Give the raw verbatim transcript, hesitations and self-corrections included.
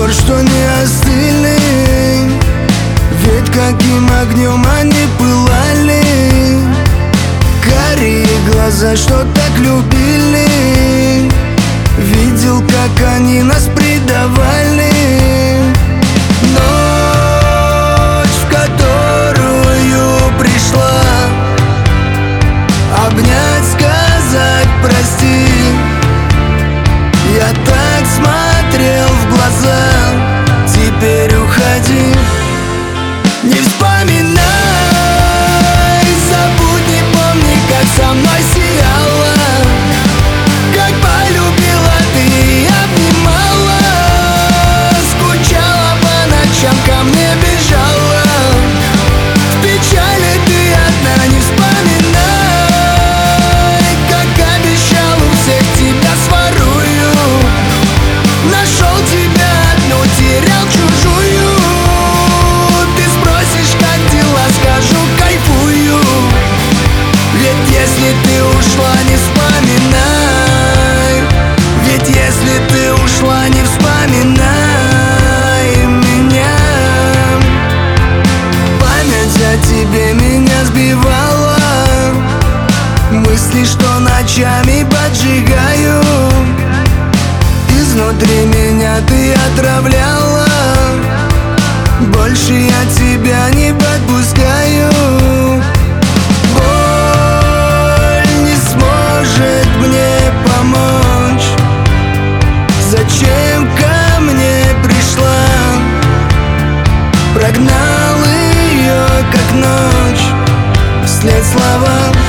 гор, что не остыли. Ведь каким огнем они пылали. Карие глаза, что так любили. Видел, как они нас предавали. Ночь, в которую пришла обнять, сказать прости. Я так смотрел в глаза, теперь уходи. Не вспоминай, забудь, не помни, как со мной сияла, как полюбила ты и обнимала, скучала по ночам, ко мне бежала. В печали ты одна, не вспоминай, как обещал, у всех тебя сворую. Нашел тебя одну, терял чужую. Ты спросишь, как дела, скажу, кайфую. Ведь если ты ушла, не вспоминай. Ведь если ты ушла, не вспоминай меня. Память о тебе меня сбивала. Мысли, что ночами поджигаю. Изнутри меня ты отравляла. Больше я тебя не подпускаю. Боль не сможет мне помочь. Зачем ко мне пришла? Прогнал ее, как ночь, вслед слова.